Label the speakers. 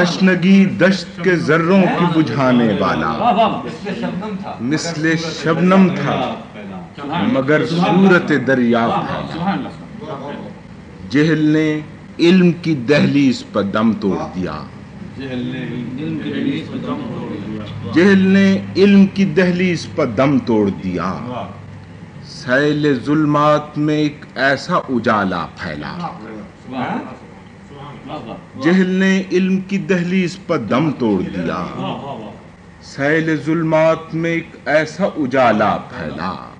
Speaker 1: तशनगी दश्त के जर्रों की बुझाने वाला, मिसले शबनम था मगर सूरत दरिया फैला। जहल ने इल्म की दहलीज पर दम तोड़ दिया, जहल ने इल्म की दहलीज पर दम तोड़ दिया। सैल जुल्मात में एक ऐसा उजाला फैला, जहल ने इल्म की दहलीज पर दम तोड़ दिया। सैल जुल्मात में एक ऐसा उजाला फैला।